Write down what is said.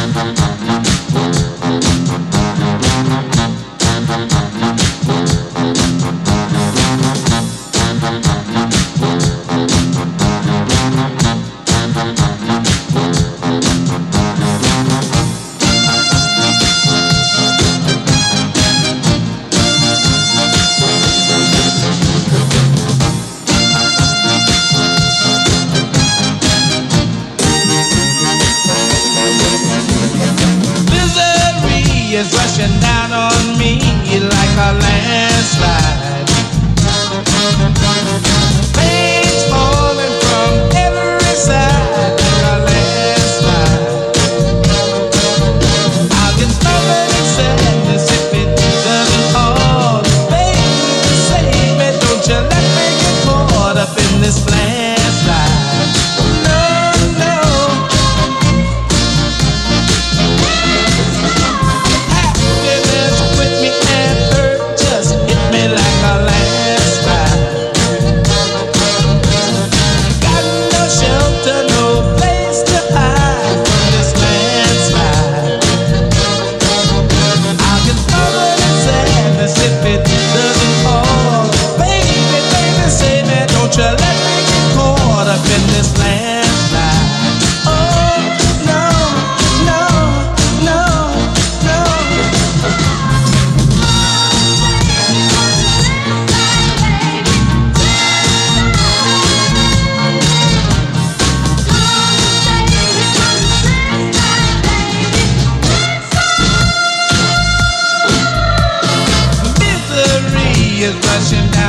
Is rushing down on me like a landslide. Things falling from every side like a landslide. I'll get covered in sadness if it doesn't fall. Baby, save me, don't you let me get caught up in this landslide. No, no. In this landslide. Oh, no, no, no, no. Misery is rushing down.